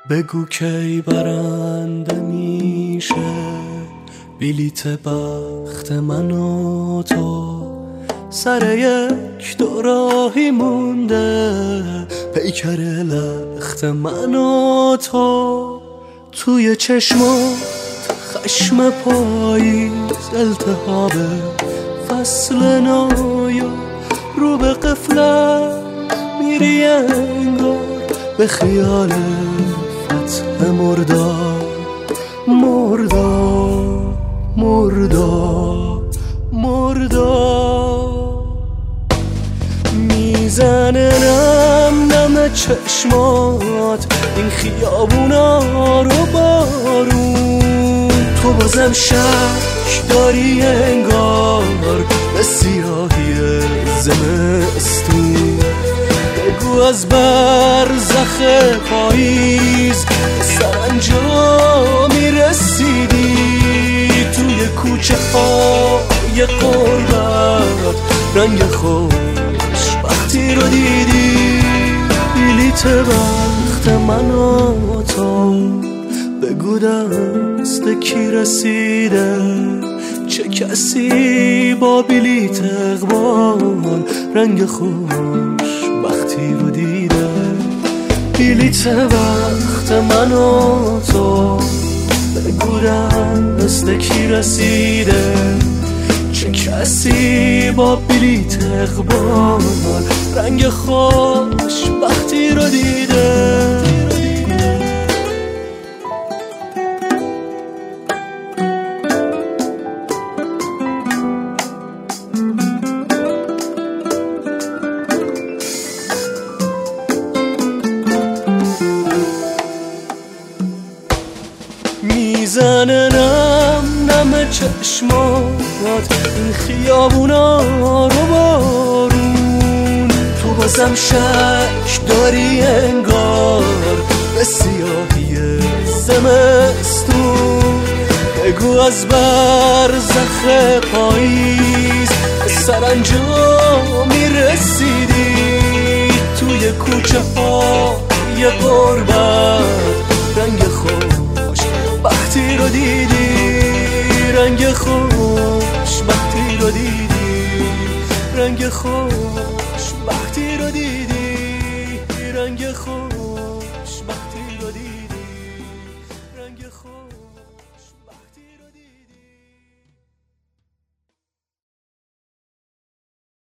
بگو کی برنده میشه بلیت بخت من و تو، سر یک دوراهی مونده پیکر لخت من و تو. توی چشمات خشم پاییز، التهاب فصل نویا، رو به قفلت میری انگار به خیال فتح مرداد. مرداد مرداد مرداد میزنه نم نم چشمات این خیابونا رو بارون. تو بازم شک داری انگار به سیاهی زمستون. بگو از برزخ پاییز سرانجامی رسیدی، توی کوچه های قربت رنگ خوشبختی رو دیدی. بلیت بخت من و تو، بگو دست کی رسیده، چه کسی با بلیت اقبال رنگ خوشبختی رو دیده. بلیت بخت من و تو، بگو دست کی رسیده، چه کسی با بلیت اقبال رنگ خوشبختی رو دیده. میزنه نم نم چشمات این خیابونا رو بارون. تو بازم شک داری انگار به سیاهی زمستون. بگو از برزخ پاییز سرانجامی رسیدی، توی کوچه های غربت رنگ خوشبختی رو دیدی. رنگ خوشبختی رو دیدی، رنگ خوشبختی رو دیدی، رنگ خوشبختی رو دیدی.